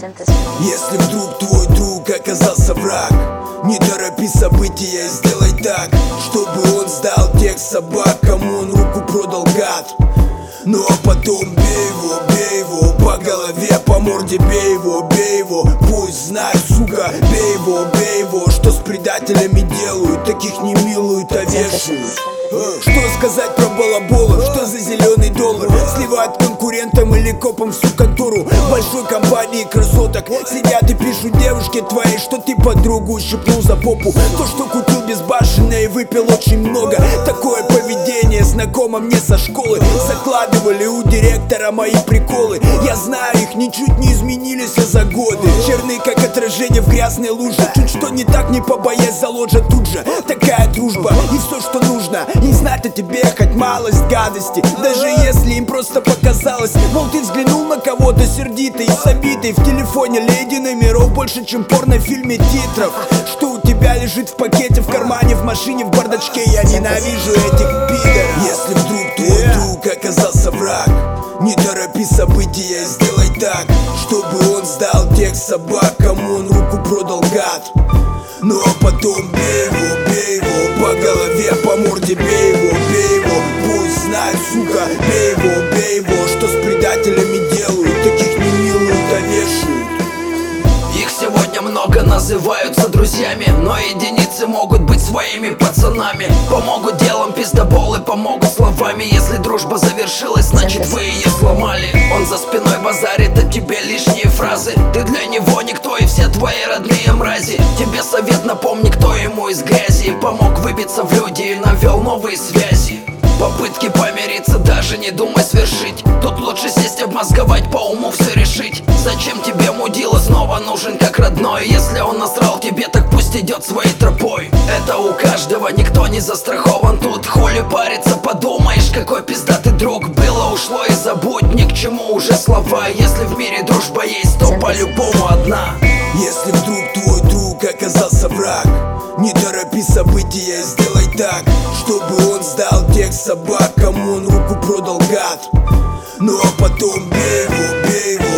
Если вдруг твой друг оказался враг, не торопи события и сделай так, чтобы он сдал тех собак, кому он руку продал, гад. Ну а потом бей его по голове, по морде бей его, пусть знает, сука, бей его, что с предателями делают, таких не милуют, а вешают. Что сказать про балаболов, что за зеленый доллар сливают конкурентам или копам всю контору. В большой компании красоток сидят и пишут девушки твои, что ты подругу щипнул за попу. То, что кутил безбашенно и выпил очень много. Такое поведение знакомо мне со школы. Закладывали у директора мои приколы. Я знаю, их ничуть не изменились за годы. Черные как отражение в грязной луже. Чуть что не так, не побоясь, заложат тут же. Такая дружба и все, что нужно. Не знать о тебе хоть малость гадости, даже если им просто показалось. Мол, ты взглянул на кого-то сердитый и забитый. В телефоне леди номеров больше, чем в порнофильме титров. Что у тебя лежит в пакете, в кармане, в машине, в бардачке. Я ненавижу этих пидоров. Если вдруг твой друг оказался враг, не торопи события и сделай так, чтобы он сдал тех собак, кому он руку продал, гад. Ну а потом бей его по голове, по морде бей его, пусть знает, сука, бей его, что с предателями делают, таких не милуют, а вешают. Их сегодня много называются друзьями, но единицы могут быть своими пацанами. Помогут делом пиздоболы, помогут словами. Если дружба завершилась, значит вы ее сломали. Он за спиной базарит о тебе лишние фразы. Ты для него никто и все твои родные мрази. Тебе совет, напомни, кто ему из грязи помог выбиться в люди и навел новые связи. Попытки помириться даже не думай свершить. Тут лучше сесть, обмозговать, по уму все решить. Зачем тебе мудила снова нужен как родной? Если он насрал тебе, так пусть идет своей тропой. Это у каждого, никто не застрахован тут. Хули париться, подумаешь, какой пиздатый друг. Было, ушло и забудь, ни к чему уже слова. Если в мире дружба есть, то по-любому одна. Если вдруг твой друг оказался враг, не торопи события и сделай так, чтобы он сдал тех собак, кому он руку продал, гад. Ну а потом бей его